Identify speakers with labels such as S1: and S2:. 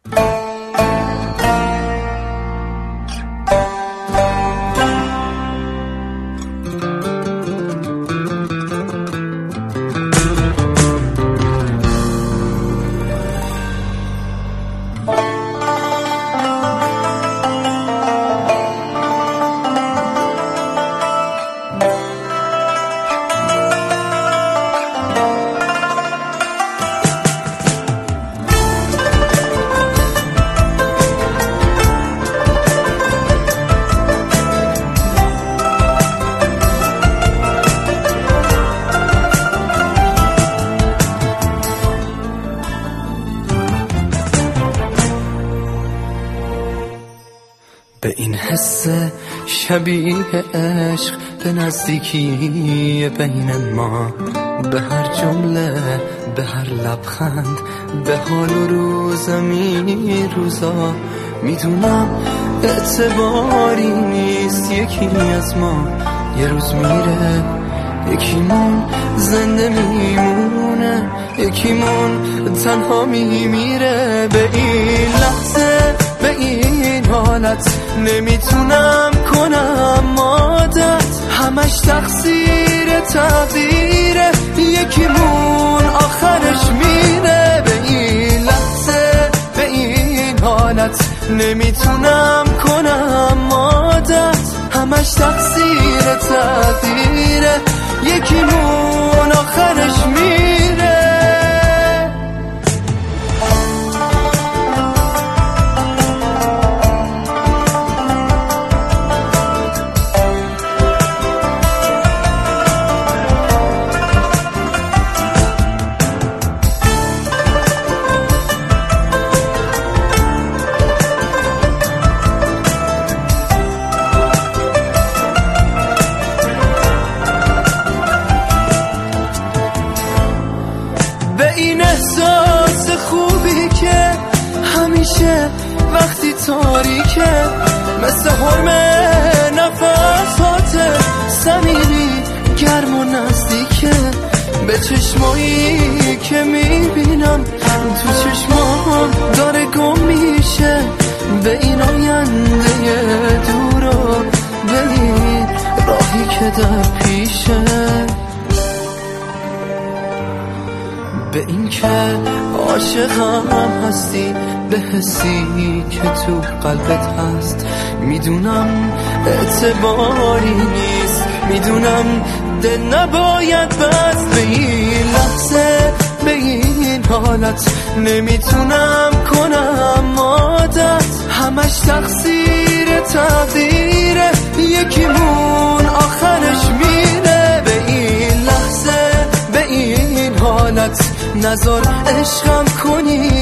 S1: به این حس شبیه عشق، به نزدیکی بین ما، به هر جمله، به هر لبخند، به حال و روزمی روزا. میدونم اعتباری نیست یکی از ما یه روز میره، یکیمون زنده میمونه، یکیمون تنها میمیره. به این لحظه، به این حالت نمیتونم کنم عادت، همش تقصیر تقدیره، یکیمون آخرش میره. به این لحظه، به این حالت نمیتونم کنم عادت، همش تقصیر تقدیره، یکیمون آخرش میره. این احساس خوبی که همیشه وقتی تاریکه، مثل حرم نفسات صمیمی گرم و نزدیکه. به چشمایی که میبینم تو چشمام داره گم میشه، به این آینده دور و به این راهی که در پیشه. به این که عاشقم هستی، به حسی که تو قلبت هست. میدونم اعتباری نیست، میدونم دل نباید بست. به این لحظه، به این حالت نمیتونم کنم عادت، همش تقصیر تقدیره، یکیمون آخرش میره. به این لحظه، به این حالت نذار عشقم کنی